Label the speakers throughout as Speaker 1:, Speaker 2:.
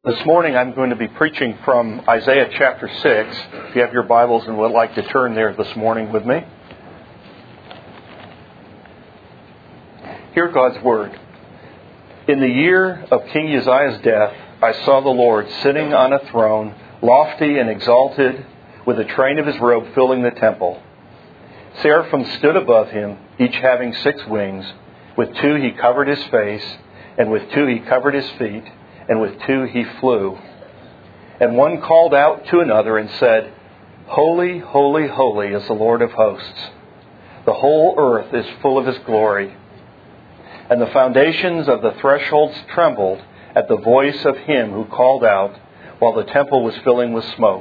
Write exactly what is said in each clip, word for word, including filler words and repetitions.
Speaker 1: This morning I'm going to be preaching from Isaiah chapter six. If you have your Bibles and would like to turn there this morning with me. Hear God's Word. In the year of King Uzziah's death, I saw the Lord sitting on a throne, lofty and exalted, with the train of his robe filling the temple. Seraphim stood above him, each having six wings. With two he covered his face, and with two he covered his feet, and with two he flew. And one called out to another and said, Holy, holy, holy is the Lord of hosts. The whole earth is full of his glory. And the foundations of the thresholds trembled at the voice of him who called out, while the temple was filling with smoke.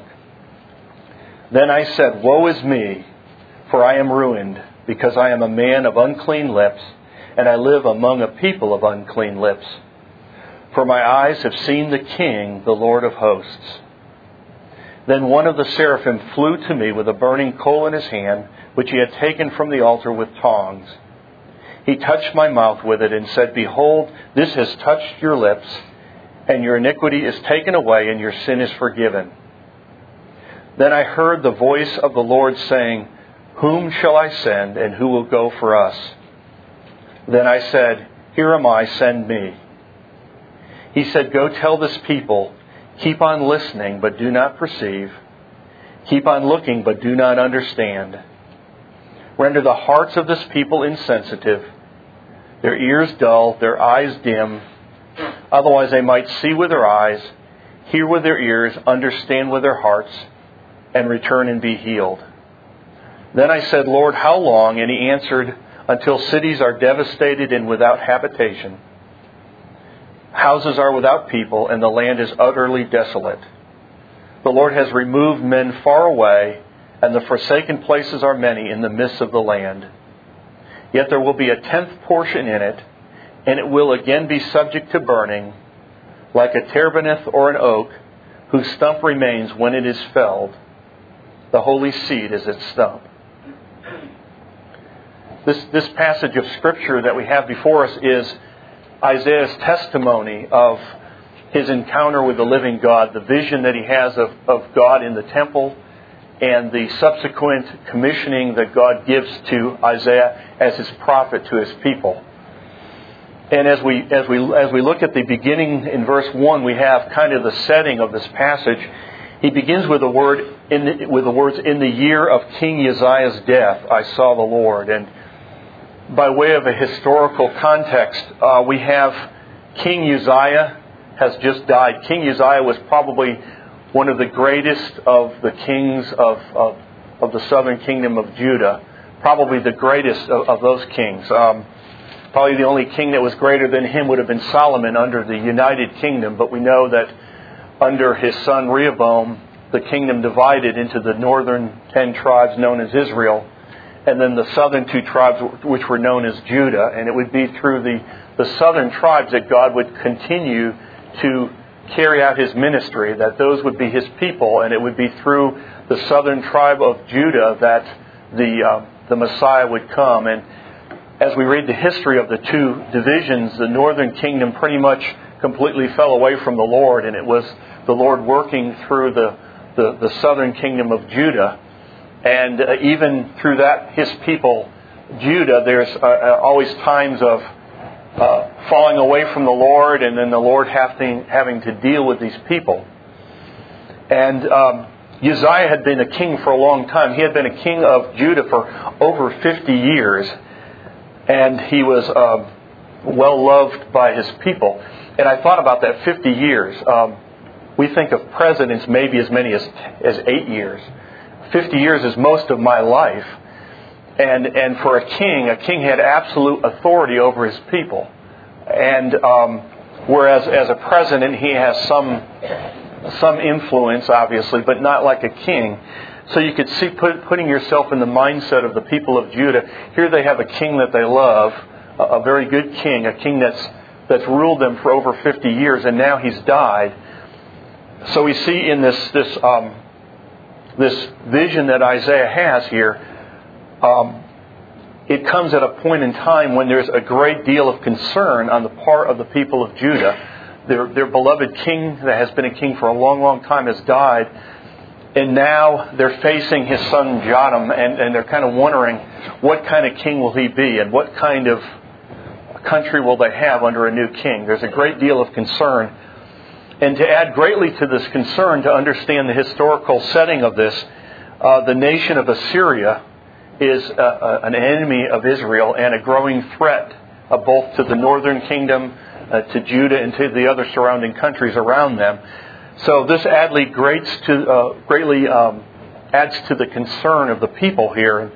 Speaker 1: Then I said, Woe is me, for I am ruined, because I am a man of unclean lips, and I live among a people of unclean lips. For my eyes have seen the King, the Lord of hosts. Then one of the seraphim flew to me with a burning coal in his hand, which he had taken from the altar with tongs. He touched my mouth with it and said, Behold, this has touched your lips, and your iniquity is taken away, and your sin is forgiven. Then I heard the voice of the Lord saying, Whom shall I send, and who will go for us? Then I said, Here am I, send me. He said, Go tell this people, keep on listening, but do not perceive. Keep on looking, but do not understand. Render the hearts of this people insensitive, their ears dull, their eyes dim. Otherwise they might see with their eyes, hear with their ears, understand with their hearts, and return and be healed. Then I said, Lord, how long? And he answered, Until cities are devastated and without habitation. Houses are without people, and the land is utterly desolate. The Lord has removed men far away, and the forsaken places are many in the midst of the land. Yet there will be a tenth portion in it, and it will again be subject to burning, like a terebinth or an oak, whose stump remains when it is felled. The holy seed is its stump. This, this passage of Scripture that we have before us is Isaiah's testimony of his encounter with the living God, the vision that he has of, of God in the temple, and the subsequent commissioning that God gives to Isaiah as his prophet to his people. And as we as we as we look at the beginning in verse one, we have kind of the setting of this passage. He begins with the word in the, with the words, "In the year of King Uzziah's death, I saw the Lord." And by way of a historical context, uh, we have King Uzziah has just died. King Uzziah was probably one of the greatest of the kings of, of, of the southern kingdom of Judah. Probably the greatest of, of those kings. Um, probably the only king that was greater than him would have been Solomon under the United Kingdom. But we know that under his son Rehoboam, the kingdom divided into the northern ten tribes known as Israel, and then the southern two tribes, which were known as Judah. And it would be through the, the southern tribes that God would continue to carry out his ministry, that those would be his people. And it would be through the southern tribe of Judah that the, uh, the Messiah would come. And as we read the history of the two divisions, the northern kingdom pretty much completely fell away from the Lord. And it was the Lord working through the, the, the southern kingdom of Judah. And uh, even through that, his people, Judah, there's uh, always times of uh, falling away from the Lord, and then the Lord having, having to deal with these people. And um, Uzziah had been a king for a long time. He had been a king of Judah for over fifty years. And he was uh, well loved by his people. And I thought about that fifty years. Um, we think of presidents maybe as many as, as eight years. fifty years is most of my life. And and for a king, a king had absolute authority over his people. And um, whereas as a president, he has some some influence, obviously, but not like a king. So you could see put, putting yourself in the mindset of the people of Judah. Here they have a king that they love, a, a very good king, a king that's that's ruled them for over fifty years, and now he's died. So we see in this this um, this vision that Isaiah has here, um, it comes at a point in time when there's a great deal of concern on the part of the people of Judah their, their beloved king that has been a king for a long, long time has died. And now they're facing his son Jotham, and, and they're kind of wondering, what kind of king will he be, and what kind of country will they have under a new king? There's a great deal of concern. And to add greatly to this concern, to understand the historical setting of this, uh, the nation of Assyria is uh, uh, an enemy of Israel and a growing threat uh, both to the northern kingdom, uh, to Judah, and to the other surrounding countries around them. So this adly greats to, uh, greatly um, adds to the concern of the people here.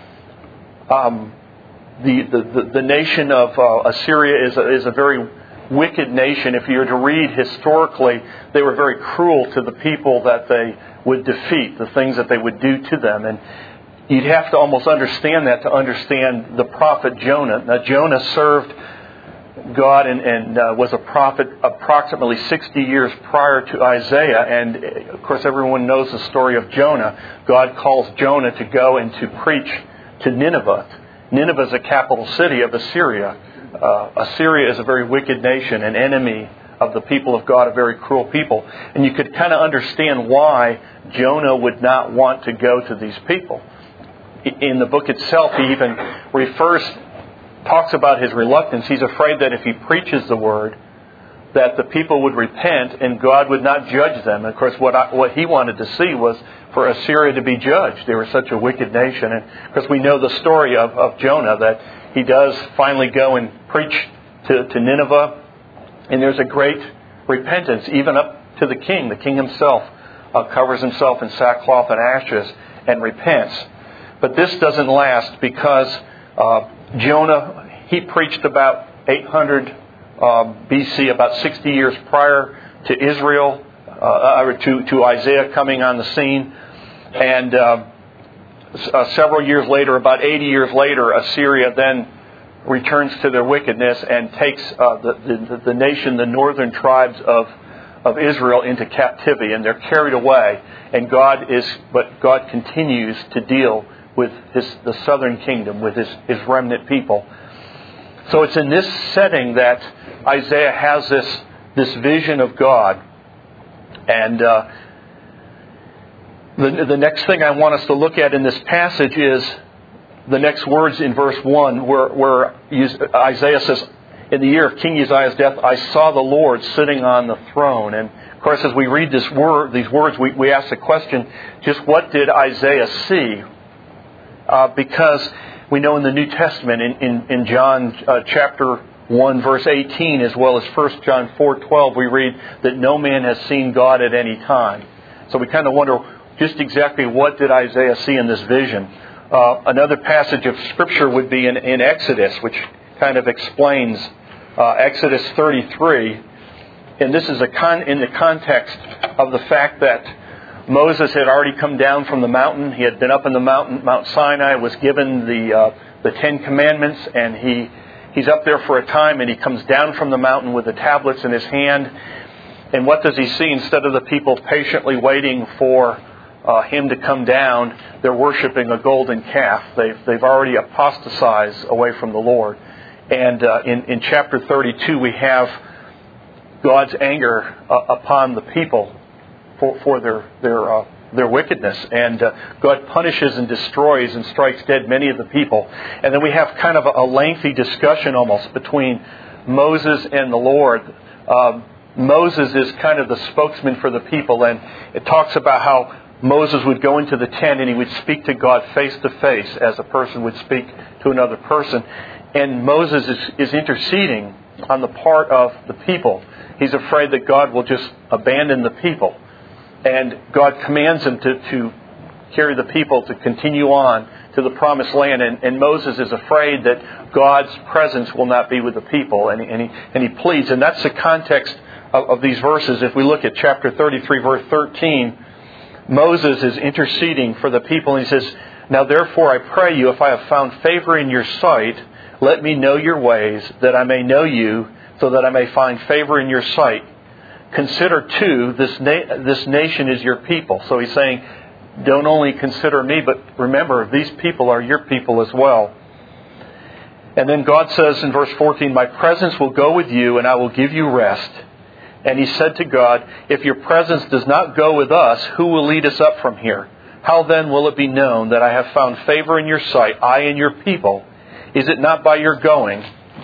Speaker 1: Um, the, the, the nation of uh, Assyria is a, is a very wicked nation. If you were to read historically, they were very cruel to the people that they would defeat, the things that they would do to them. And you'd have to almost understand that to understand the prophet Jonah. Now, Jonah served God and, and uh, was a prophet approximately sixty years prior to Isaiah. And, of course, everyone knows the story of Jonah. God calls Jonah to go and to preach to Nineveh. Nineveh is a capital city of Assyria. Uh, Assyria is a very wicked nation, an enemy of the people of God, a very cruel people. And you could kind of understand why Jonah would not want to go to these people. In the book itself, he even refers, talks about his reluctance. He's afraid that if he preaches the word, that the people would repent and God would not judge them. And of course, what I, what he wanted to see was for Assyria to be judged. They were such a wicked nation. And of course, we know the story of, of Jonah, that he does finally go and preach to, to Nineveh. And there's a great repentance, even up to the king. The king himself uh, covers himself in sackcloth and ashes and repents. But this doesn't last, because uh, Jonah, he preached about eight hundred uh, B C, about sixty years prior to Israel, uh, or to, to Isaiah coming on the scene. And uh, uh, several years later, about eighty years later, Assyria then returns to their wickedness and takes uh, the, the, the nation, the northern tribes of, of Israel into captivity. And they're carried away. And God is, but God continues to deal with his, the southern kingdom, with his, his remnant people. So it's in this setting that Isaiah has this, this vision of God. And uh, the, the next thing I want us to look at in this passage is the next words in verse one, where, where Isaiah says, in the year of King Uzziah's death, I saw the Lord sitting on the throne. And of course, as we read this word, these words, we, we ask the question, just what did Isaiah see? Uh, because we know in the New Testament, in, in, in John uh, chapter one, verse eighteen, as well as First John four twelve, we read that no man has seen God at any time. So we kind of wonder just exactly what did Isaiah see in this vision. Uh, another passage of Scripture would be in, in Exodus, which kind of explains uh, Exodus thirty-three. And this is a con- in the context of the fact that Moses had already come down from the mountain. He had been up in the mountain, Mount Sinai, was given the uh, the Ten Commandments, and he he's up there for a time, and he comes down from the mountain with the tablets in his hand. And what does he see? Instead of the people patiently waiting for uh, him to come down, they're worshiping a golden calf. They've they've already apostatized away from the Lord. And uh, in in chapter thirty-two, we have God's anger uh, upon the people for, for their their uh, their wickedness, and uh, God punishes and destroys and strikes dead many of the people. And then we have kind of a, a lengthy discussion almost between Moses and the Lord. Um, Moses is kind of the spokesman for the people, and it talks about how Moses would go into the tent and he would speak to God face to face as a person would speak to another person. And Moses is, is interceding on the part of the people. He's afraid that God will just abandon the people. And God commands him to, to carry the people to continue on to the promised land. And, and Moses is afraid that God's presence will not be with the people. And, and, he, and he pleads. And that's the context of, of these verses. If we look at chapter thirty-three, verse thirteen, Moses is interceding for the people. And he says, now therefore I pray you, if I have found favor in your sight, let me know your ways, that I may know you, so that I may find favor in your sight. Consider, too, this na- this nation is your people. So he's saying, don't only consider me, but remember, these people are your people as well. And then God says in verse fourteen, my presence will go with you, and I will give you rest. And he said to God, "If your presence does not go with us, who will lead us up from here? How then will it be known that I have found favor in your sight, I and your people? Is it not by your going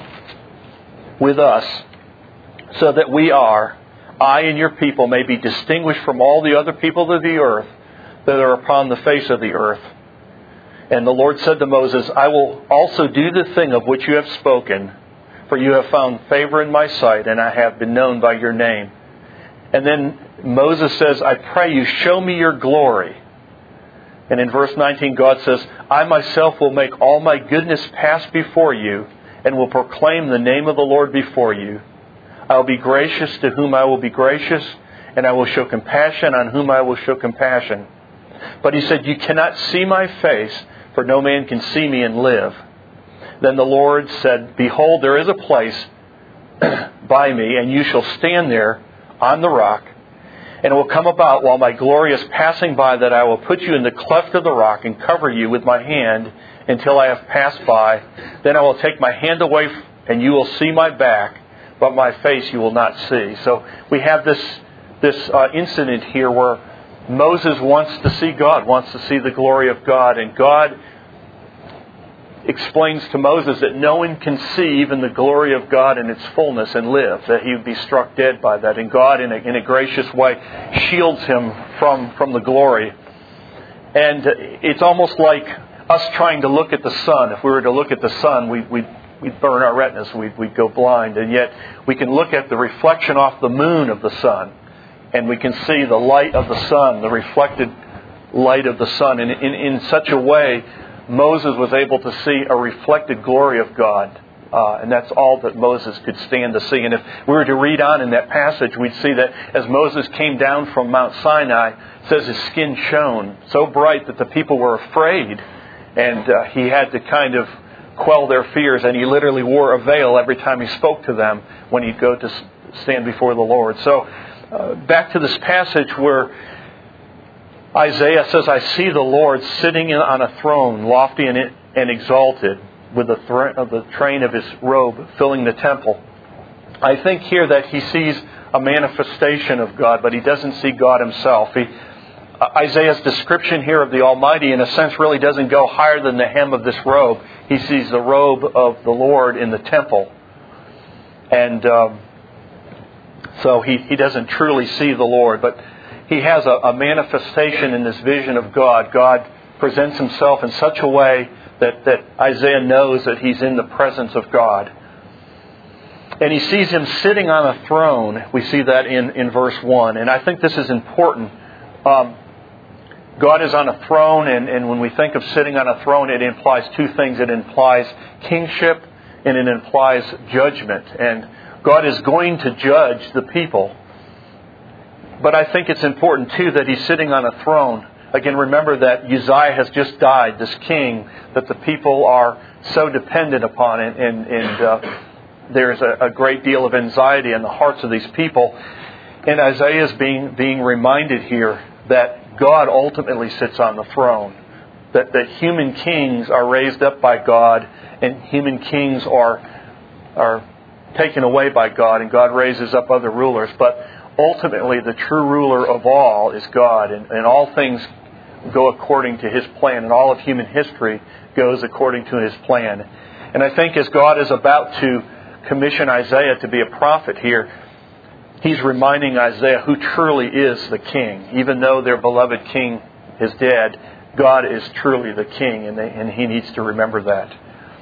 Speaker 1: with us, so that we are, I and your people, may be distinguished from all the other people of the earth that are upon the face of the earth?" And the Lord said to Moses, "I will also do the thing of which you have spoken, for you have found favor in my sight, and I have been known by your name." And then Moses says, "I pray you, show me your glory." And in verse nineteen, God says, "I myself will make all my goodness pass before you, and will proclaim the name of the Lord before you. I will be gracious to whom I will be gracious, and I will show compassion on whom I will show compassion." But he said, "You cannot see my face, for no man can see me and live." Then the Lord said, "Behold, there is a place by me, and you shall stand there on the rock. And it will come about while my glory is passing by that I will put you in the cleft of the rock and cover you with my hand until I have passed by. Then I will take my hand away and you will see my back, but my face you will not see." So we have this, this uh, incident here where Moses wants to see God, wants to see the glory of God. And God explains to Moses that no one can see even the glory of God in its fullness and live, that he would be struck dead by that. And God, in a, in a gracious way, shields him from, from the glory. And it's almost like us trying to look at the sun. If we were to look at the sun, we, we'd, we'd burn our retinas, we'd, we'd go blind. And yet we can look at the reflection off the moon of the sun, and we can see the light of the sun, the reflected light of the sun. And in, in such a way, Moses was able to see a reflected glory of God. Uh, and that's all that Moses could stand to see. And if we were to read on in that passage, we'd see that as Moses came down from Mount Sinai, it says his skin shone so bright that the people were afraid. And uh, he had to kind of quell their fears. And he literally wore a veil every time he spoke to them when he'd go to stand before the Lord. So uh, back to this passage where Isaiah says, "I see the Lord sitting on a throne, lofty and, and exalted, with the, th- of the train of his robe filling the temple." I think here that he sees a manifestation of God, but he doesn't see God himself. He, uh, Isaiah's description here of the Almighty, in a sense, really doesn't go higher than the hem of this robe. He sees the robe of the Lord in the temple. And um, so he, he doesn't truly see the Lord, but he has a, a manifestation in this vision of God. God presents himself in such a way that, that Isaiah knows that he's in the presence of God. And he sees him sitting on a throne. We see that in, in verse one. And I think this is important. Um, God is on a throne, and, and when we think of sitting on a throne, it implies two things. It implies kingship, and it implies judgment. And God is going to judge the people. But I think it's important, too, that he's sitting on a throne. Again, remember that Uzziah has just died, this king that the people are so dependent upon. And, and, and uh, there's a, a great deal of anxiety in the hearts of these people. And Isaiah is being, being reminded here that God ultimately sits on the throne. That, that human kings are raised up by God, and human kings are, are taken away by God, and God raises up other rulers. But ultimately, the true ruler of all is God, and, and all things go according to His plan, and all of human history goes according to His plan. And I think as God is about to commission Isaiah to be a prophet here, He's reminding Isaiah who truly is the king. Even though their beloved king is dead, God is truly the king, and, they, and he needs to remember that.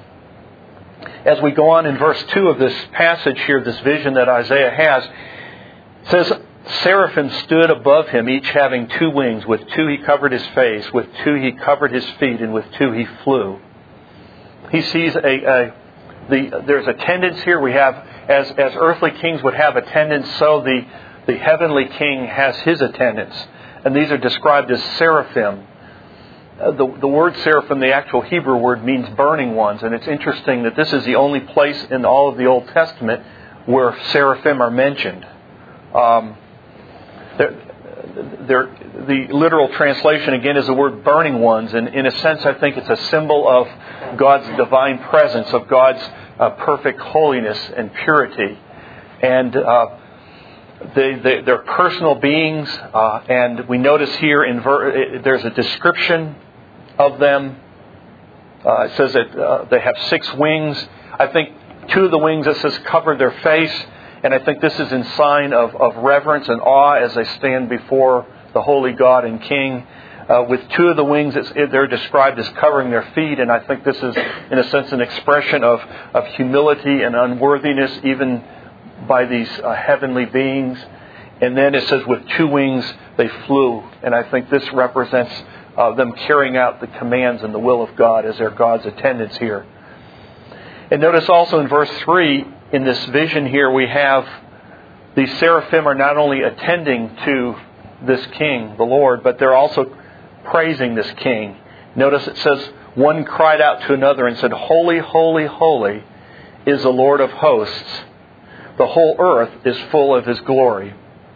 Speaker 1: As we go on in verse two of this passage here, this vision that Isaiah has, it says, "Seraphim stood above him, each having two wings. With two he covered his face, with two he covered his feet, and with two he flew." He sees a, a the there's attendants here. We have, as as earthly kings would have attendants, so the the heavenly king has his attendants, and these are described as seraphim. Uh, the the word seraphim, the actual Hebrew word, means burning ones, and it's interesting that this is the only place in all of the Old Testament where seraphim are mentioned. Um, they're, they're, the literal translation, again, is the word burning ones. And in a sense, I think it's a symbol of God's divine presence, of God's uh, perfect holiness and purity. And uh, They, they, they're personal beings, uh, and we notice here in ver- there's a description of them. Uh, it says that uh, they have six wings. I think two of the wings, it says, cover their face, and I think this is in sign of, of reverence and awe as they stand before the holy God and King. Uh, with two of the wings, it's, they're described as covering their feet, and I think this is, in a sense, an expression of, of humility and unworthiness, even by these uh, heavenly beings. And then it says with two wings they flew. And I think this represents uh, them carrying out the commands and the will of God as their God's attendants here. And notice also in verse three, in this vision here, we have these seraphim are not only attending to this King, the Lord, but they're also praising this King. Notice it says, one cried out to another and said, "Holy, holy, holy is the Lord of hosts. The whole earth is full of His glory."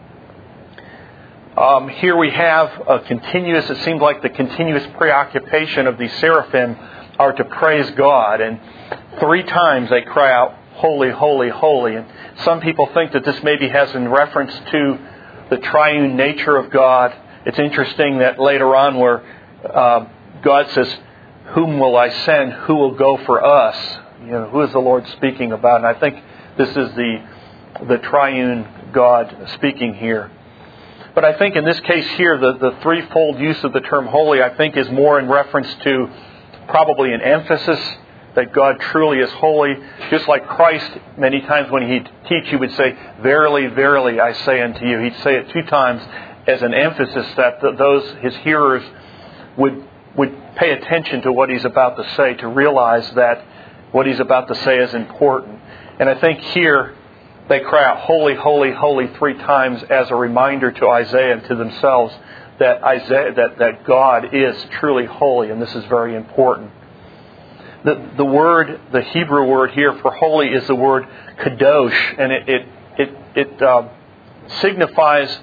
Speaker 1: Um, here we have a continuous, it seems like the continuous preoccupation of these seraphim are to praise God. And three times they cry out, "Holy, holy, holy." And some people think that this maybe has in reference to the triune nature of God. It's interesting that later on where uh, God says, "Whom will I send? Who will go for us?" You know, who is the Lord speaking about? And I think this is the the triune God speaking here. But I think in this case here, the, the threefold use of the term holy, I think, is more in reference to probably an emphasis that God truly is holy. Just like Christ, many times when He'd teach, He would say, "Verily, verily, I say unto you." He'd say it two times as an emphasis that the, those, His hearers, would would pay attention to what He's about to say, to realize that what He's about to say is important. And I think here, they cry out, "Holy, holy, holy," three times as a reminder to Isaiah and to themselves that Isaiah, that, that God is truly holy, and this is very important. The the word, the Hebrew word here for holy is the word kadosh, and it it it, it uh, signifies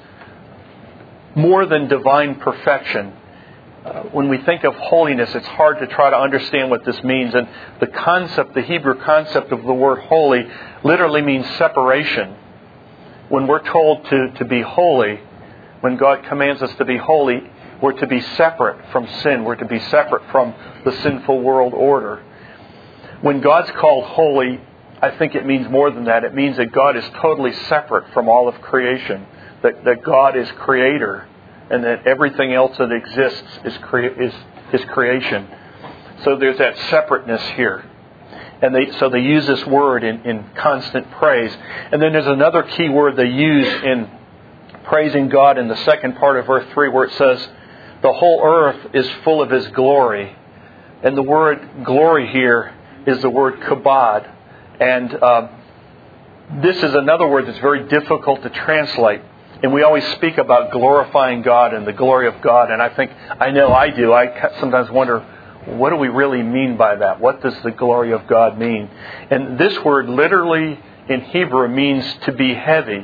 Speaker 1: more than divine perfection. Uh, when we think of holiness, it's hard to try to understand what this means. And the concept, the Hebrew concept of the word holy, literally means separation. When we're told to, to be holy, when God commands us to be holy, we're to be separate from sin. We're to be separate from the sinful world order. When God's called holy, I think it means more than that. It means that God is totally separate from all of creation. That, that God is creator. And that everything else that exists is, crea- is His creation. So there's that separateness here. And they, so they use this word in, in constant praise. And then there's another key word they use in praising God in the second part of verse three, where it says, "The whole earth is full of His glory." And the word glory here is the word kabod. And uh, this is another word that's very difficult to translate. And we always speak about glorifying God and the glory of God. And I think, I know I do, I sometimes wonder, what do we really mean by that? What does the glory of God mean? And this word literally in Hebrew means to be heavy.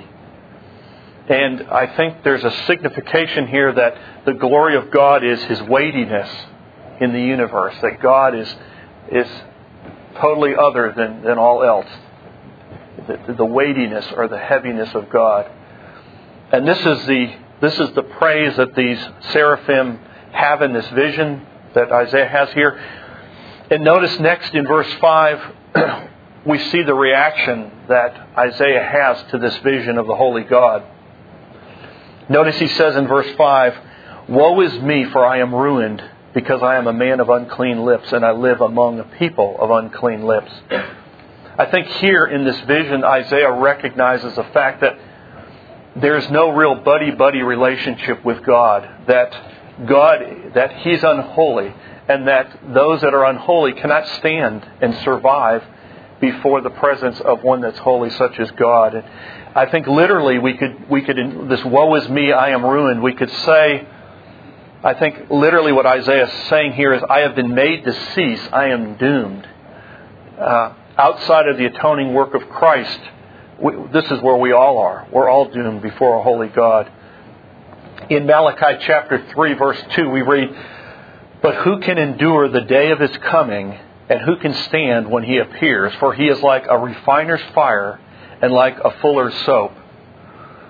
Speaker 1: And I think there's a signification here that the glory of God is His weightiness in the universe. That God is is totally other than, than all else. The, the weightiness or the heaviness of God. And this is the this is the praise that these seraphim have in this vision that Isaiah has here. And notice next in verse five, we see the reaction that Isaiah has to this vision of the holy God. Notice he says in verse five, "Woe is me, for I am ruined, because I am a man of unclean lips, and I live among a people of unclean lips." I think here in this vision, Isaiah recognizes the fact that there's no real buddy-buddy relationship with God. That God, that He's unholy, and that those that are unholy cannot stand and survive before the presence of one that's holy, such as God. And I think literally we could, we could, this "woe is me, I am ruined," we could say, I think literally what Isaiah is saying here is, I have been made to cease, I am doomed. Uh, outside of the atoning work of Christ, We, this is where we all are. We're all doomed before a holy God. In Malachi chapter three, verse two, we read, "But who can endure the day of His coming, and who can stand when He appears? For He is like a refiner's fire and like a fuller's soap."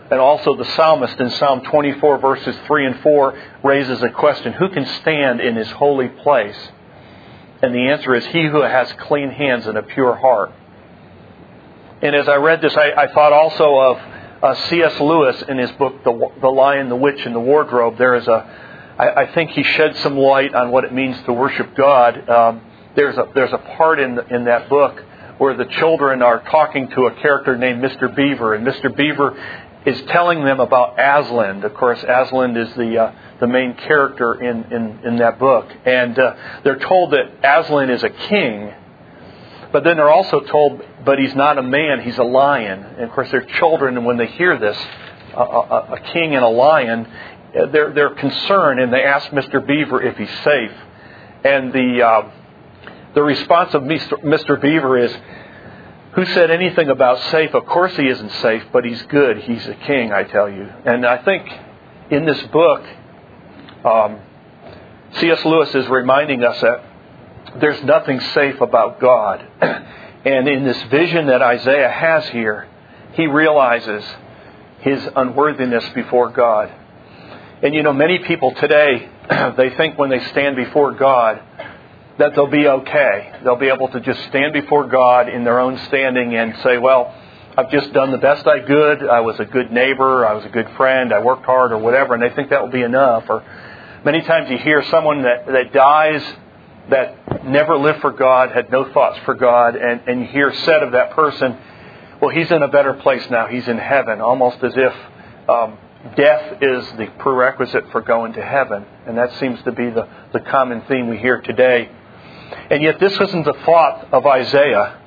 Speaker 1: And also the psalmist in Psalm twenty-four verses three and four raises a question, who can stand in His holy place? And the answer is, he who has clean hands and a pure heart. And as I read this, I, I thought also of uh, C S Lewis in his book, The, the Lion, the Witch, and the Wardrobe. There is a, I, I think he shed some light on what it means to worship God. Um, there's a there's a part in the, in that book where the children are talking to a character named Mister Beaver, and Mister Beaver is telling them about Aslan. Of course, Aslan is the uh, the main character in, in, in that book. And uh, they're told that Aslan is a king, but then they're also told, but he's not a man, he's a lion. And of course, their children, and when they hear this, a, a, a king and a lion, they're, they're concerned, and they ask Mister Beaver if he's safe. And the, uh, the response of Mister Beaver is, who said anything about safe? Of course he isn't safe, but he's good. He's a king, I tell you. And I think in this book, um, C S Lewis is reminding us that there's nothing safe about God. And in this vision that Isaiah has here, he realizes his unworthiness before God. And you know, many people today, they think when they stand before God, that they'll be okay. They'll be able to just stand before God in their own standing and say, well, I've just done the best I could. I was a good neighbor. I was a good friend. I worked hard or whatever. And they think that will be enough. Or many times you hear someone that, that dies that never lived for God, had no thoughts for God. And, and you hear said of that person, well, he's in a better place now. He's in heaven. Almost as if um, death is the prerequisite for going to heaven. And that seems to be the, the common theme we hear today. And yet this isn't the thought of Isaiah.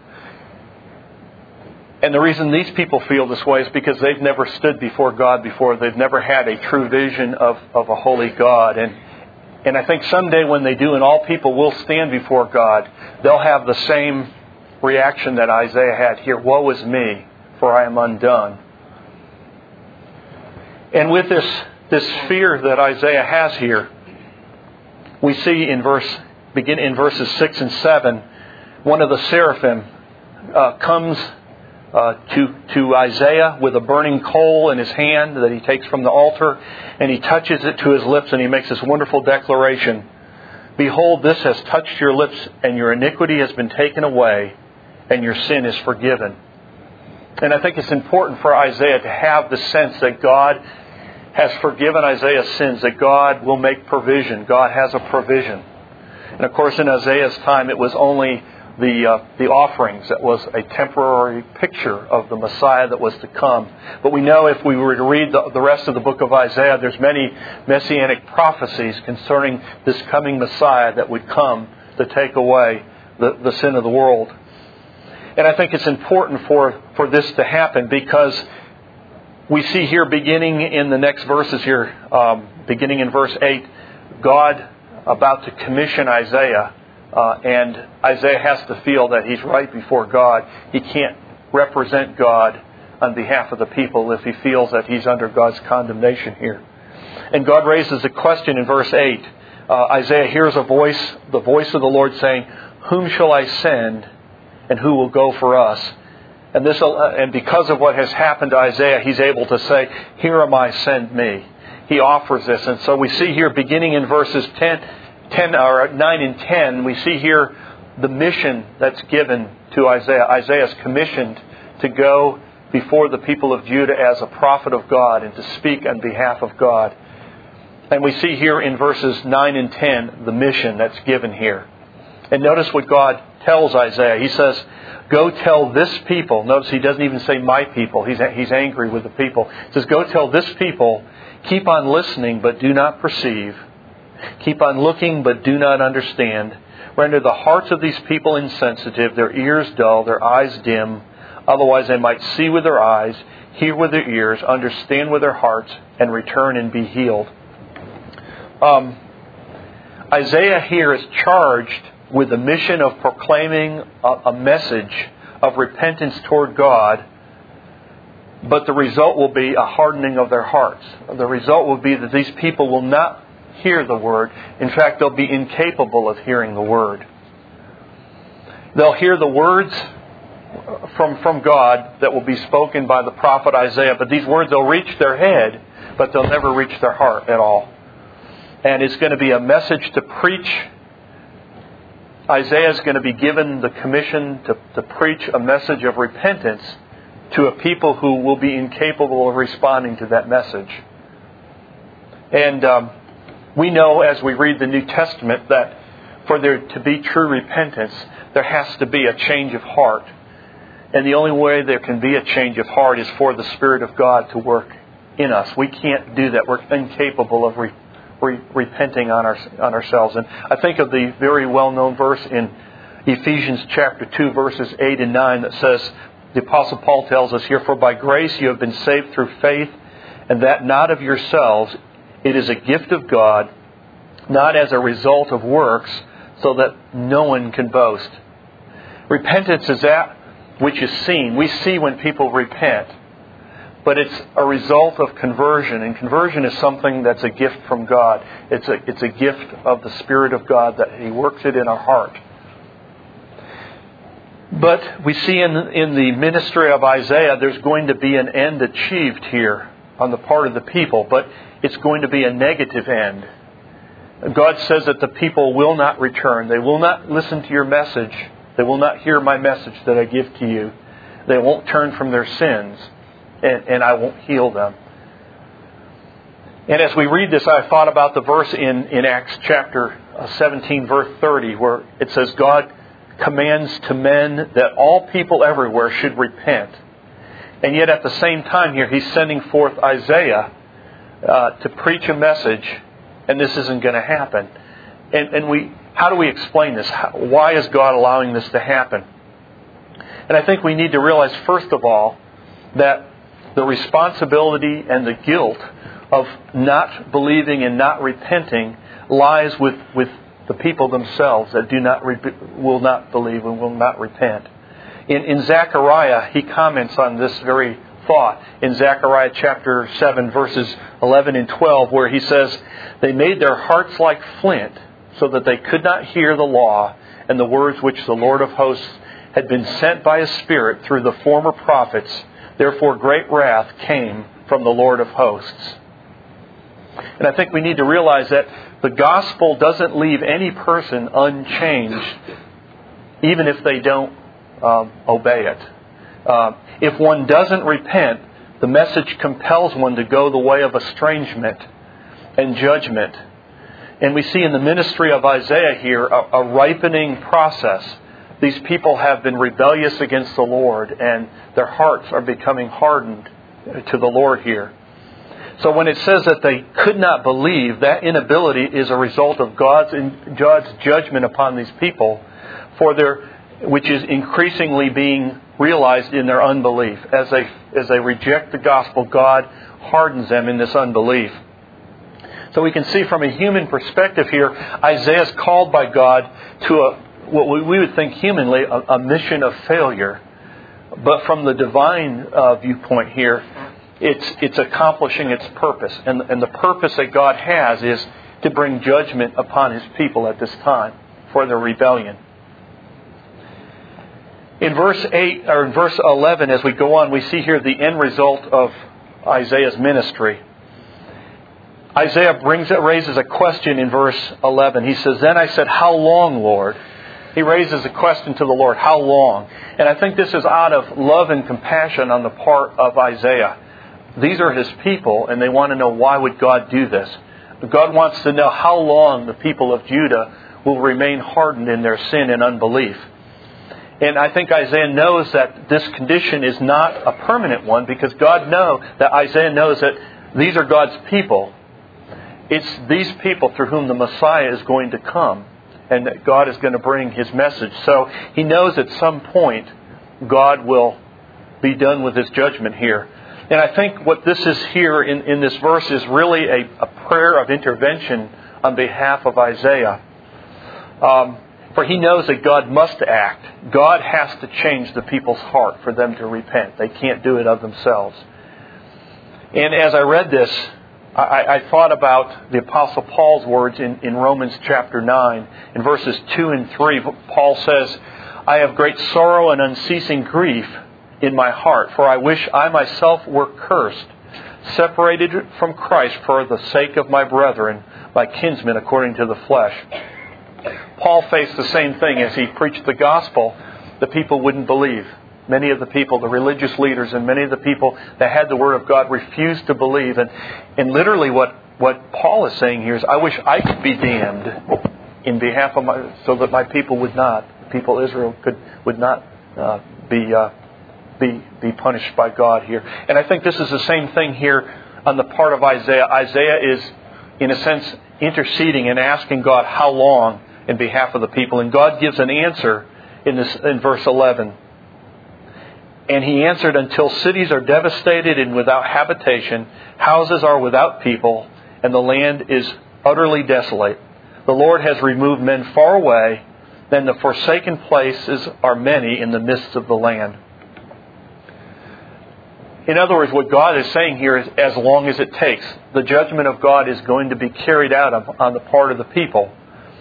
Speaker 1: And the reason these people feel this way is because they've never stood before God before. They've never had a true vision of, of a holy God. And, and I think someday when they do, and all people will stand before God, they'll have the same reaction that Isaiah had here. Woe is me, for I am undone. And with this, this fear that Isaiah has here, we see in verse begin in verses six and seven, one of the seraphim uh, comes uh, to to Isaiah with a burning coal in his hand that he takes from the altar, and he touches it to his lips, and he makes this wonderful declaration: "Behold, this has touched your lips, and your iniquity has been taken away, and your sin is forgiven." And I think it's important for Isaiah to have the sense that God has forgiven Isaiah's sins, that God will make provision. God has a provision. And of course, in Isaiah's time, it was only the uh, the offerings that was a temporary picture of the Messiah that was to come. But we know if we were to read the, the rest of the book of Isaiah, there's many messianic prophecies concerning this coming Messiah that would come to take away the, the sin of the world. And I think it's important for, for this to happen because we see here beginning in the next verses here, um, beginning in verse eight, God about to commission Isaiah, uh, and Isaiah has to feel that he's right before God. He can't represent God on behalf of the people if he feels that he's under God's condemnation here. And God raises a question in verse eight. Uh, Isaiah hears a voice, the voice of the Lord saying, "Whom shall I send, and who will go for us?" And this, uh, and because of what has happened to Isaiah, he's able to say, "Here am I, send me." He offers this. And so we see here, beginning in verses ten, ten, or nine and ten, we see here the mission that's given to Isaiah. Isaiah is commissioned to go before the people of Judah as a prophet of God and to speak on behalf of God. And we see here in verses nine and ten the mission that's given here. And notice what God tells Isaiah. He says, "Go tell this people." Notice he doesn't even say my people. He's, he's angry with the people. He says, "Go tell this people, keep on listening, but do not perceive. Keep on looking, but do not understand. Render the hearts of these people insensitive, their ears dull, their eyes dim. Otherwise they might see with their eyes, hear with their ears, understand with their hearts, and return and be healed." Um, Isaiah here is charged with the mission of proclaiming a, a message of repentance toward God, but the result will be a hardening of their hearts. The result will be that these people will not hear the Word. In fact, they'll be incapable of hearing the Word. They'll hear the words, from, from God that will be spoken by the prophet Isaiah. But these words will reach their head, but they'll never reach their heart at all. And it's going to be a message to preach. Isaiah is going to be given the commission to, to preach a message of repentance to a people who will be incapable of responding to that message. And um, we know as we read the New Testament that for there to be true repentance, there has to be a change of heart. And the only way there can be a change of heart is for the Spirit of God to work in us. We can't do that. We're incapable of re- re- repenting on, our, on ourselves. And I think of the very well-known verse in Ephesians chapter two, verses eight and nine that says, the Apostle Paul tells us here, "For by grace you have been saved through faith, and that not of yourselves. It is a gift of God, not as a result of works, so that no one can boast." Repentance is that which is seen. We see when people repent. But it's a result of conversion. And conversion is something that's a gift from God. It's a, it's a gift of the Spirit of God that He works it in our heart. But we see in, in the ministry of Isaiah, there's going to be an end achieved here on the part of the people. But it's going to be a negative end. God says that the people will not return. They will not listen to your message. They will not hear my message that I give to you. They won't turn from their sins. And, and I won't heal them. And as we read this, I thought about the verse in, in Acts chapter seventeen, verse thirty, where it says, God commands to men that all people everywhere should repent. And yet at the same time here, He's sending forth Isaiah uh, to preach a message, and this isn't going to happen. And, and we, how do we explain this? How, why is God allowing this to happen? And I think we need to realize, first of all, that the responsibility and the guilt of not believing and not repenting lies with, with the people themselves that do not will not believe and will not repent. In, in Zechariah, he comments on this very thought in Zechariah chapter seven, verses eleven and twelve, where he says, "They made their hearts like flint, so that they could not hear the law and the words which the Lord of hosts had been sent by His Spirit through the former prophets. Therefore great wrath came from the Lord of hosts." And I think we need to realize that the gospel doesn't leave any person unchanged, even if they don't um, obey it. Uh, if one doesn't repent, the message compels one to go the way of estrangement and judgment. And we see in the ministry of Isaiah here a, a ripening process. These people have been rebellious against the Lord, and their hearts are becoming hardened to the Lord here. So when it says that they could not believe, that inability is a result of God's, God's judgment upon these people, for their, which is increasingly being realized in their unbelief. As they, as they reject the gospel, God hardens them in this unbelief. So we can see from a human perspective here, Isaiah is called by God to a what we would think humanly, a, a mission of failure. But from the divine uh, viewpoint here, it's it's accomplishing its purpose. And, and the purpose that God has is to bring judgment upon His people at this time for their rebellion. In verse eight or in verse eleven, as we go on, we see here the end result of Isaiah's ministry. Isaiah brings raises a question in verse eleven. He says, "Then I said, how long, Lord?" He raises a question to the Lord, how long? And I think this is out of love and compassion on the part of Isaiah. These are His people, and they want to know, why would God do this? God wants to know how long the people of Judah will remain hardened in their sin and unbelief. And I think Isaiah knows that this condition is not a permanent one, because God knows that Isaiah knows that these are God's people. It's these people through whom the Messiah is going to come, and that God is going to bring His message. So he knows at some point God will be done with His judgment here. And I think what this is here in, in this verse is really a, a prayer of intervention on behalf of Isaiah. Um, for he knows that God must act. God has to change the people's heart for them to repent. They can't do it of themselves. And as I read this, I, I thought about the Apostle Paul's words in, in Romans chapter nine. In verses two and three, Paul says, I have great sorrow and unceasing grief in my heart, for I wish I myself were cursed, separated from Christ for the sake of my brethren, my kinsmen according to the flesh. Paul faced the same thing as he preached the gospel. The people wouldn't believe. Many of the people, the religious leaders, and many of the people that had the Word of God refused to believe. And, and literally what, what Paul is saying here is, I wish I could be damned in behalf of my, so that my people would not, the people of Israel could would not uh, be uh, be be punished by God here. And I think this is the same thing here on the part of Isaiah. Isaiah is, in a sense, interceding and asking God how long in behalf of the people. And God gives an answer in this in verse eleven. And he answered, until cities are devastated and without habitation, houses are without people, and the land is utterly desolate. The Lord has removed men far away, then the forsaken places are many in the midst of the land. In other words, what God is saying here is, as long as it takes, the judgment of God is going to be carried out on the part of the people,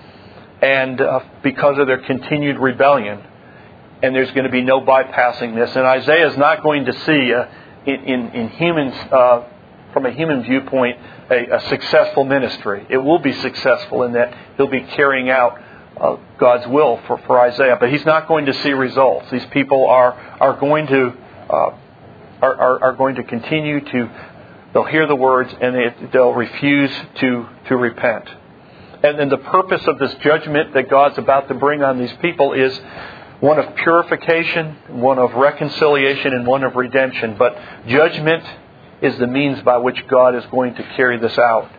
Speaker 1: and uh, because of their continued rebellion. And there's going to be no bypassing this. And Isaiah is not going to see, uh, in, in, in humans, uh, from a human viewpoint, a, a successful ministry. It will be successful in that he'll be carrying out uh, God's will for, for Isaiah. But he's not going to see results. These people are are going to uh, are, are are going to continue to. They'll hear the words and they, they'll refuse to to repent. And then the purpose of this judgment that God's about to bring on these people is one of purification, one of reconciliation, and one of redemption. But judgment is the means by which God is going to carry this out.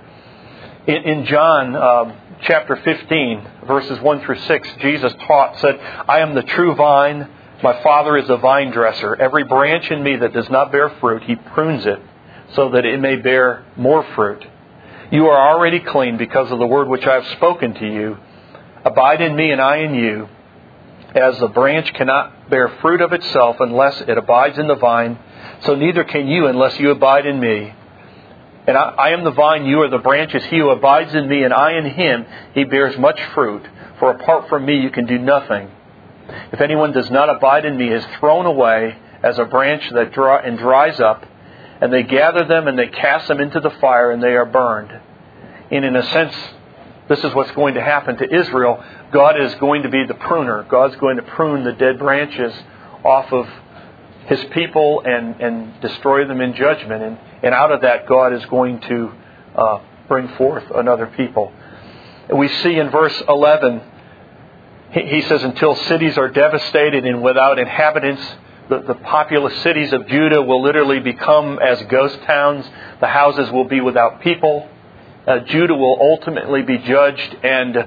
Speaker 1: In, in John um, chapter fifteen, verses one through six, Jesus taught, said, I am the true vine, my Father is a vine dresser. Every branch in me that does not bear fruit, He prunes it, so that it may bear more fruit. You are already clean because of the word which I have spoken to you. Abide in me and I in you. As the branch cannot bear fruit of itself unless it abides in the vine, so neither can you unless you abide in me. And I, I am the vine, you are the branches. He who abides in me and I in him, he bears much fruit. For apart from me you can do nothing. If anyone does not abide in me, he is thrown away as a branch that dry, and dries up, and they gather them and they cast them into the fire and they are burned. And in a sense, this is what's going to happen to Israel. God is going to be the pruner. God's going to prune the dead branches off of His people and, and destroy them in judgment. And, and out of that, God is going to uh, bring forth another people. And we see in verse eleven, he, he says, until cities are devastated and without inhabitants, the, the populous cities of Judah will literally become as ghost towns. The houses will be without people. Uh, Judah will ultimately be judged, and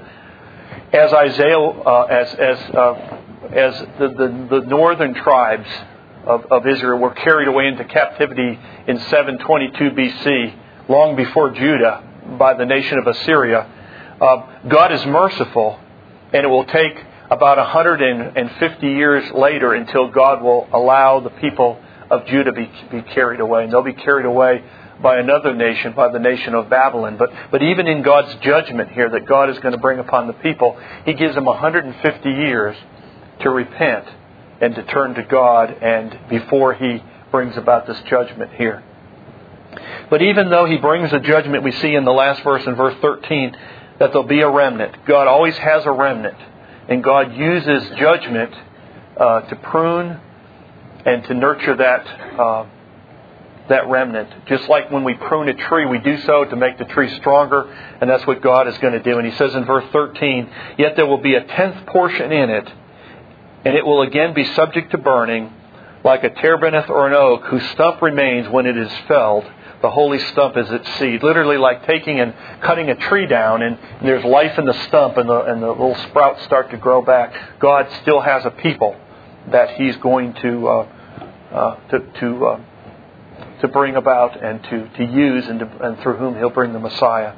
Speaker 1: as Isaiah, uh, as as uh, as the, the the northern tribes of, of Israel were carried away into captivity in seven twenty-two B C, long before Judah, by the nation of Assyria, uh, God is merciful, and it will take about one hundred fifty years later until God will allow the people of Judah be be carried away, and they'll be carried away by another nation, by the nation of Babylon. But but even in God's judgment here that God is going to bring upon the people, He gives them one hundred fifty years to repent and to turn to God, and before He brings about this judgment here. But even though He brings a judgment, we see in the last verse, in verse thirteen, that there'll be a remnant. God always has a remnant. And God uses judgment uh, to prune and to nurture that uh, that remnant. Just like when we prune a tree, we do so to make the tree stronger, and that's what God is going to do. And He says in verse thirteen, yet there will be a tenth portion in it, and it will again be subject to burning, like a terebinth or an oak, whose stump remains when it is felled. The holy stump is its seed. Literally like taking and cutting a tree down, and there's life in the stump, and the, and the little sprouts start to grow back. God still has a people that He's going to uh, uh, to, to uh, to bring about and to, to use, and, to, and through whom He'll bring the Messiah.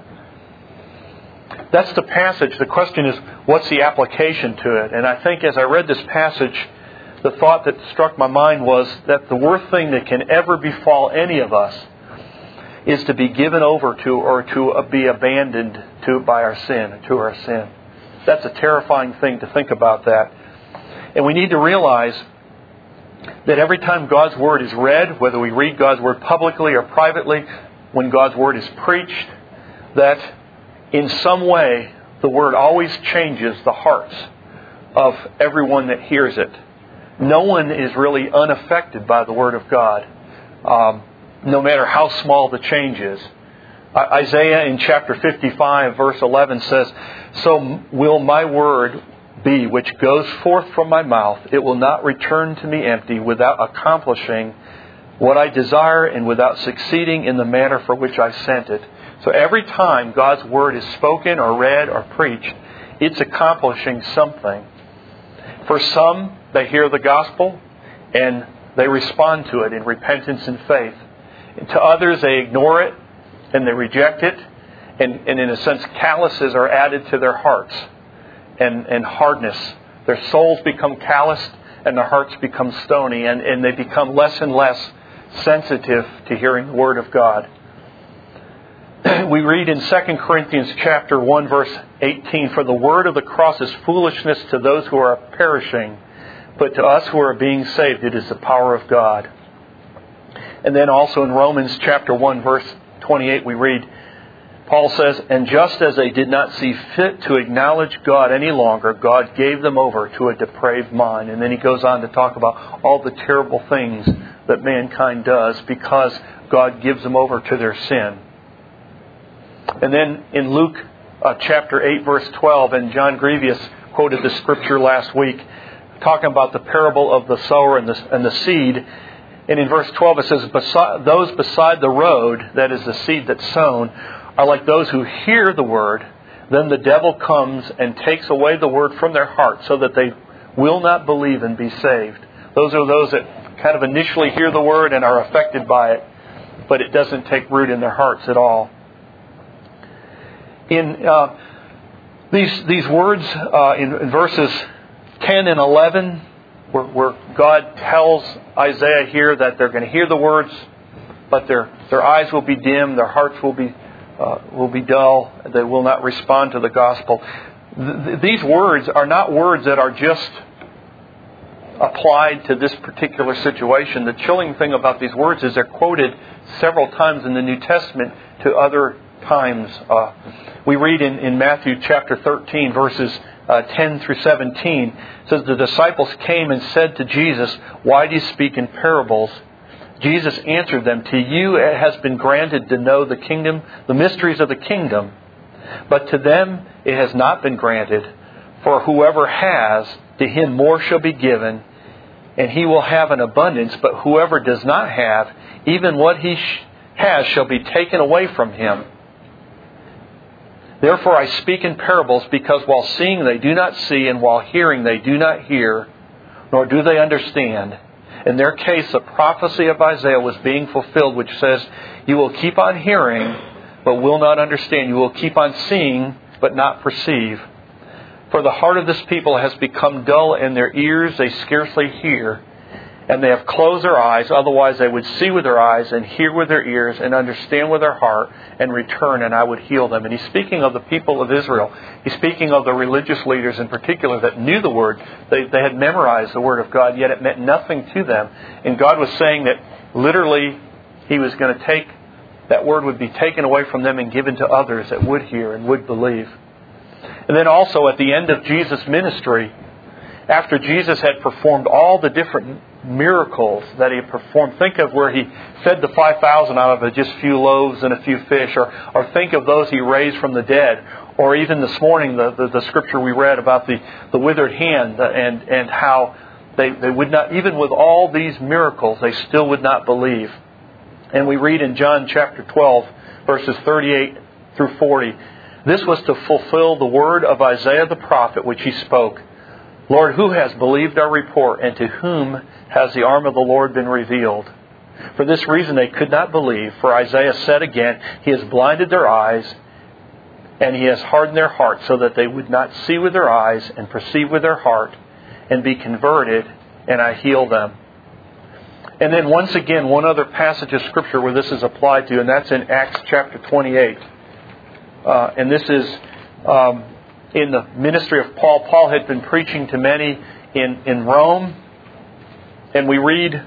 Speaker 1: That's the passage. The question is, what's the application to it? And I think as I read this passage, the thought that struck my mind was that the worst thing that can ever befall any of us is to be given over to or to be abandoned to by our sin, to our sin. That's a terrifying thing to think about that. And we need to realize that every time God's Word is read, whether we read God's Word publicly or privately, when God's Word is preached, that in some way the Word always changes the hearts of everyone that hears it. No one is really unaffected by the Word of God, um, no matter how small the change is. Isaiah in chapter fifty-five, verse eleven says, "So will my word be which goes forth from my mouth. It will not return to me empty, without accomplishing what I desire and without succeeding in the manner for which I sent it." So every time God's Word is spoken or read or preached, it's accomplishing something. For some, they hear the gospel and they respond to it in repentance and faith. And to others, they ignore it and they reject it. And, and in a sense, calluses are added to their hearts and, and hardness. Their souls become calloused and their hearts become stony. And, and they become less and less sensitive to hearing the Word of God. We read in Second Corinthians chapter one, verse eighteen, "For the word of the cross is foolishness to those who are perishing, but to us who are being saved it is the power of God." And then also in Romans chapter one, verse twenty-eight, we read, Paul says, "And just as they did not see fit to acknowledge God any longer, God gave them over to a depraved mind." And then he goes on to talk about all the terrible things that mankind does because God gives them over to their sin. And then in Luke uh, chapter eight, verse twelve, and John Grevious quoted the scripture last week, talking about the parable of the sower and the, and the seed. And in verse twelve it says, "Besi- those beside the road," that is the seed that's sown, "are like those who hear the word. Then the devil comes and takes away the word from their heart so that they will not believe and be saved." Those are those that kind of initially hear the word and are affected by it, but it doesn't take root in their hearts at all. In uh, these these words uh, in, in verses ten and eleven, where, where God tells Isaiah here that they're going to hear the words, but their their eyes will be dim, their hearts will be uh, will be dull, they will not respond to the gospel. Th- these words are not words that are just applied to this particular situation. The chilling thing about these words is they're quoted several times in the New Testament to other times. Uh, we read in, in Matthew chapter thirteen, verses uh, ten through seventeen, it says, "The disciples came and said to Jesus, 'Why do you speak in parables?' Jesus answered them, 'To you it has been granted to know the kingdom, the mysteries of the kingdom, but to them it has not been granted. For whoever has, to him more shall be given, and he will have an abundance. But whoever does not have, even what he sh- has shall be taken away from him. Therefore I speak in parables, because while seeing they do not see, and while hearing they do not hear, nor do they understand.' In their case, the prophecy of Isaiah was being fulfilled, which says, 'You will keep on hearing, but will not understand. You will keep on seeing, but not perceive. For the heart of this people has become dull, and their ears they scarcely hear. And they have closed their eyes, otherwise they would see with their eyes and hear with their ears and understand with their heart and return, and I would heal them.'" And he's speaking of the people of Israel. He's speaking of the religious leaders in particular that knew the Word. They, they had memorized the Word of God, yet it meant nothing to them. And God was saying that literally He was going to take, that Word would be taken away from them and given to others that would hear and would believe. And then also at the end of Jesus' ministry, after Jesus had performed all the different miracles that He had performed, think of where He fed the five thousand out of just a few loaves and a few fish, or, or think of those He raised from the dead, or even this morning the, the, the scripture we read about the, the withered hand, and, and how they, they would not, even with all these miracles, they still would not believe. And we read in John chapter twelve, verses thirty-eight through forty, "This was to fulfill the word of Isaiah the prophet, which he spoke. 'Lord, who has believed our report, and to whom has the arm of the Lord been revealed?' For this reason they could not believe. For Isaiah said again, 'He has blinded their eyes, and He has hardened their hearts, so that they would not see with their eyes and perceive with their heart, and be converted, and I heal them.'" And then once again, one other passage of Scripture where this is applied to, and that's in Acts chapter twenty-eight. Uh, and this is um, in the ministry of Paul. Paul had been preaching to many in, in Rome. And we read,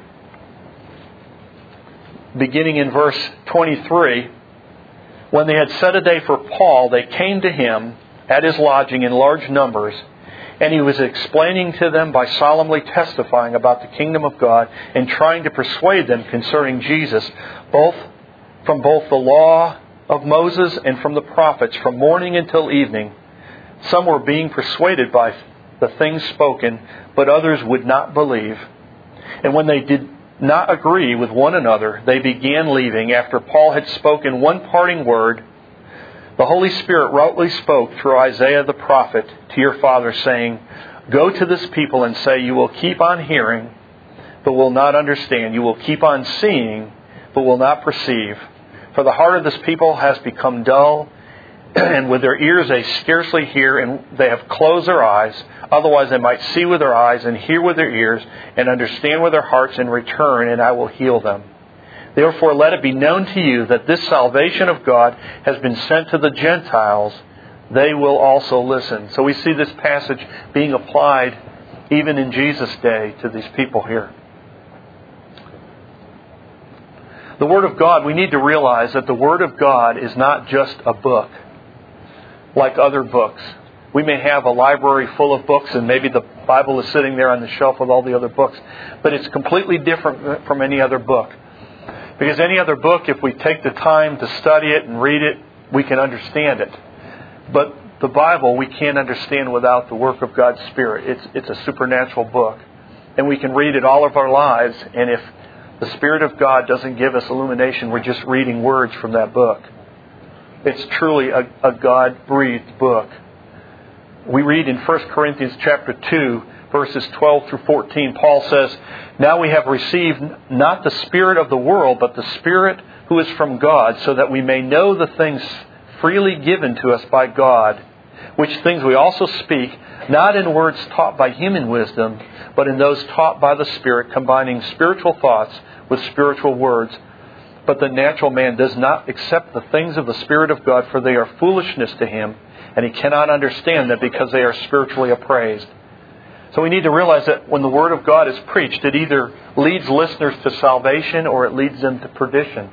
Speaker 1: beginning in verse twenty-three, when they had set a day for Paul, they came to him at his lodging in large numbers, and he was explaining to them by solemnly testifying about the kingdom of God and trying to persuade them concerning Jesus, both from both the law of Moses and from the prophets, from morning until evening. Some were being persuaded by the things spoken, but others would not believe. And when they did not agree with one another, they began leaving. After Paul had spoken one parting word, the Holy Spirit rightly spoke through Isaiah the prophet to your father, saying, "Go to this people and say, you will keep on hearing, but will not understand. You will keep on seeing, but will not perceive. For the heart of this people has become dull, and with their ears they scarcely hear, and they have closed their eyes. Otherwise they might see with their eyes, and hear with their ears, and understand with their hearts, and return, and I will heal them. Therefore let it be known to you that this salvation of God has been sent to the Gentiles. They will also listen." So we see this passage being applied even in Jesus' day to these people here. The Word of God, we need to realize that the Word of God is not just a book like other books. We may have a library full of books, and maybe the Bible is sitting there on the shelf with all the other books, but it's completely different from any other book. Because any other book, if we take the time to study it and read it, we can understand it. But the Bible, we can't understand without the work of God's Spirit. It's, it's a supernatural book. And we can read it all of our lives, and if the Spirit of God doesn't give us illumination, we're just reading words from that book. It's truly a, a God-breathed book. We read in First Corinthians chapter two, verses twelve through fourteen, Paul says, "Now we have received not the spirit of the world, but the Spirit who is from God, so that we may know the things freely given to us by God, which things we also speak, not in words taught by human wisdom, but in those taught by the Spirit, combining spiritual thoughts with spiritual words. But the natural man does not accept the things of the Spirit of God, for they are foolishness to him, and he cannot understand them because they are spiritually appraised." So we need to realize that when the Word of God is preached, it either leads listeners to salvation or it leads them to perdition.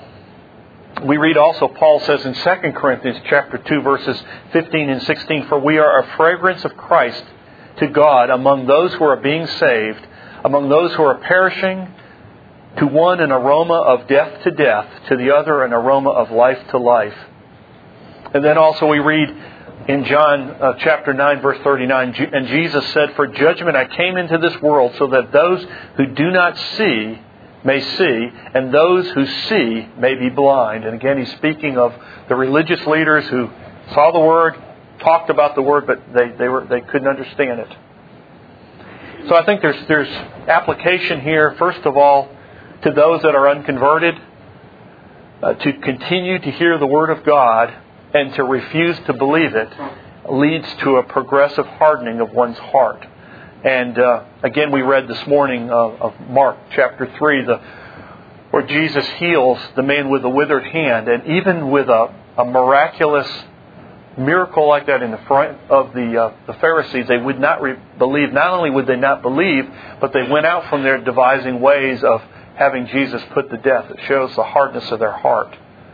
Speaker 1: We read also, Paul says in Second Corinthians chapter two, verses fifteen and sixteen, "For we are a fragrance of Christ to God among those who are being saved, among those who are perishing, to one an aroma of death to death, to the other an aroma of life to life." And then also we read in John uh, chapter nine, verse thirty-nine, "And Jesus said, for judgment I came into this world, so that those who do not see may see, and those who see may be blind." And again, he's speaking of the religious leaders who saw the Word, talked about the Word, but they, they, were, they couldn't understand it. So I think there's, there's application here, first of all, to those that are unconverted, uh, to continue to hear the Word of God and to refuse to believe it leads to a progressive hardening of one's heart. And uh, again, we read this morning uh, of Mark chapter three, the, where Jesus heals the man with the withered hand. And even with a, a miraculous miracle like that in the front of the, uh, the Pharisees, they would not re- believe. Not only would they not believe, but they went out from there devising ways of having Jesus put to death. It shows the hardness of their heart.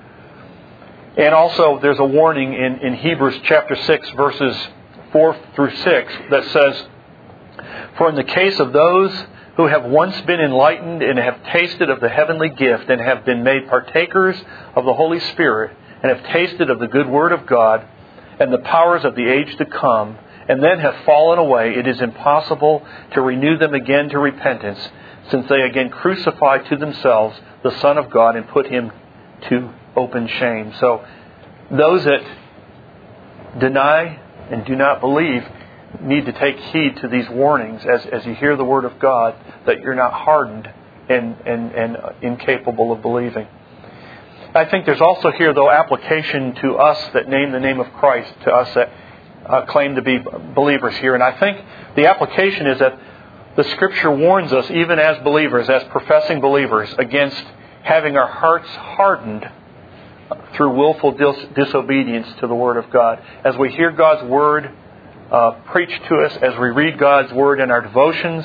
Speaker 1: And also there's a warning in, in Hebrews chapter six, verses four through six, that says, "For in the case of those who have once been enlightened and have tasted of the heavenly gift and have been made partakers of the Holy Spirit and have tasted of the good word of God and the powers of the age to come, and then have fallen away, it is impossible to renew them again to repentance, since they again crucify to themselves the Son of God and put Him to open shame." So those that deny and do not believe need to take heed to these warnings as, as you hear the Word of God, that you're not hardened and, and, and incapable of believing. I think there's also here, though, application to us that name the name of Christ, to us that uh, claim to be believers here. And I think the application is that the Scripture warns us, even as believers, as professing believers, against having our hearts hardened through willful dis- disobedience to the Word of God. As we hear God's Word uh, preached to us, as we read God's Word in our devotions,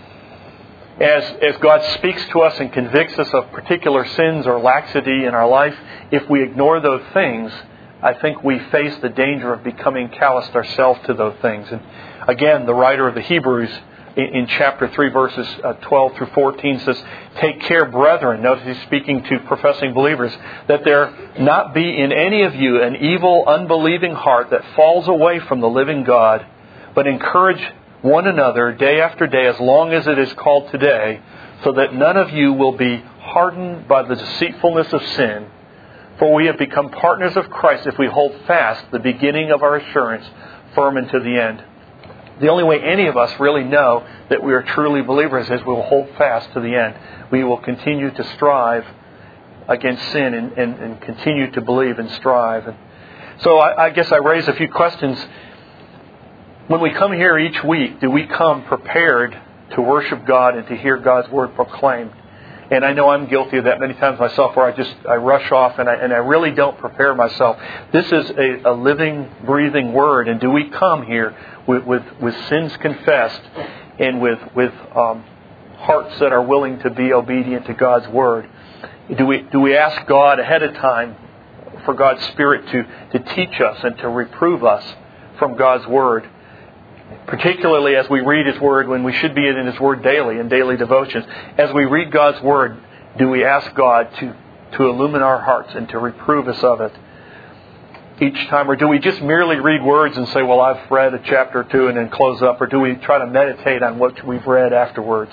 Speaker 1: as, as God speaks to us and convicts us of particular sins or laxity in our life, if we ignore those things, I think we face the danger of becoming calloused ourselves to those things. And again, the writer of the Hebrews in chapter three, verses twelve through fourteen says, "Take care, brethren," notice he's speaking to professing believers, "that there not be in any of you an evil, unbelieving heart that falls away from the living God, but encourage one another day after day, as long as it is called today, so that none of you will be hardened by the deceitfulness of sin. For we have become partners of Christ if we hold fast the beginning of our assurance firm unto the end." The only way any of us really know that we are truly believers is we will hold fast to the end. We will continue to strive against sin and, and, and continue to believe and strive. And so I, I guess I raise a few questions. When we come here each week, do we come prepared to worship God and to hear God's Word proclaimed? And I know I'm guilty of that many times myself, where I just I rush off and I, and I really don't prepare myself. This is a, a living, breathing Word. And do we come here with, with, with sins confessed and with, with um, hearts that are willing to be obedient to God's Word? Do we, do we ask God ahead of time for God's Spirit to, to teach us and to reprove us from God's Word? Particularly as we read His Word, when we should be in His Word daily, in daily devotions. As we read God's Word, do we ask God to, to illumine our hearts and to reprove us of it each time? Or do we just merely read words and say, well, I've read a chapter or two, and then close up? Or do we try to meditate on what we've read afterwards?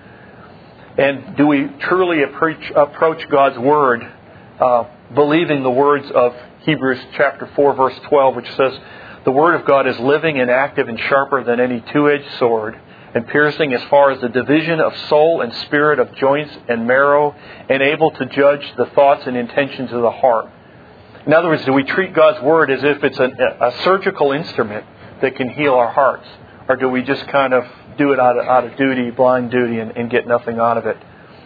Speaker 1: And do we truly approach, approach God's Word uh, believing the words of Hebrews chapter four, verse twelve, which says, "The Word of God is living and active and sharper than any two-edged sword, and piercing as far as the division of soul and spirit, of joints and marrow, and able to judge the thoughts and intentions of the heart." In other words, do we treat God's Word as if it's a, a surgical instrument that can heal our hearts? Or do we just kind of do it out of, out of duty, blind duty, and, and get nothing out of it?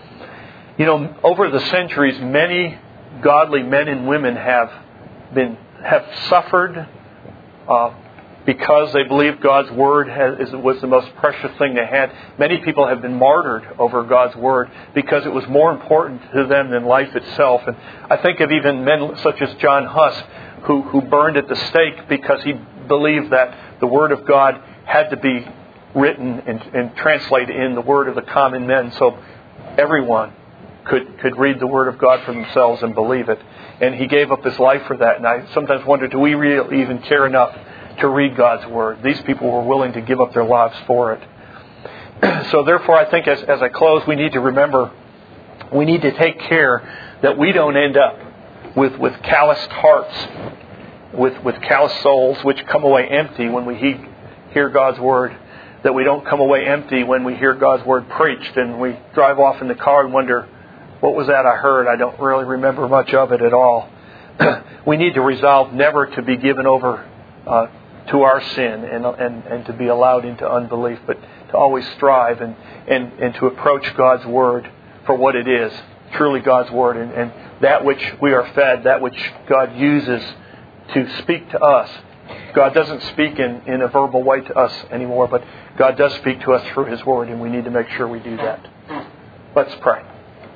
Speaker 1: You know, over the centuries, many godly men and women have been have suffered Uh, because they believed God's Word has, is, was the most precious thing they had. Many people have been martyred over God's Word because it was more important to them than life itself. And I think of even men such as John Huss, who, who burned at the stake because he believed that the Word of God had to be written and, and translated in the word of the common men, so everyone could, could read the Word of God for themselves and believe it. And he gave up his life for that. And I sometimes wonder, do we really even care enough to read God's Word? These people were willing to give up their lives for it. So therefore, I think as, as I close, we need to remember, we need to take care that we don't end up with, with calloused hearts, with, with calloused souls, which come away empty when we he, hear God's Word. That we don't come away empty when we hear God's Word preached and we drive off in the car and wonder, what was that I heard? I don't really remember much of it at all. We need to resolve never to be given over uh, to our sin and, and, and to be allowed into unbelief, but to always strive and, and, and to approach God's Word for what it is, truly God's Word, and, and that which we are fed, that which God uses to speak to us. God doesn't speak in, in a verbal way to us anymore, but God does speak to us through His Word, and we need to make sure we do that. Let's pray.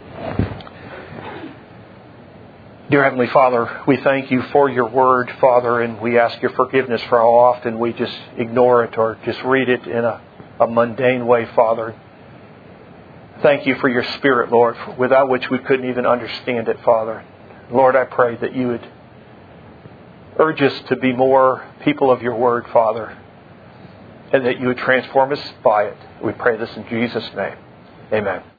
Speaker 1: Dear Heavenly Father, we thank You for Your Word, Father, and we ask Your forgiveness for how often we just ignore it or just read it in a, a mundane way, Father. Thank You for Your Spirit, Lord, without which we couldn't even understand it, Father. Lord, I pray that You would urge us to be more people of Your Word, Father, and that You would transform us by it. We pray this in Jesus' name. Amen.